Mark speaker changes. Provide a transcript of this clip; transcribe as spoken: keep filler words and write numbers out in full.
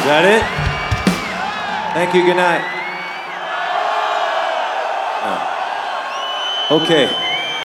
Speaker 1: that it? Thank you, good night. Oh. Okay.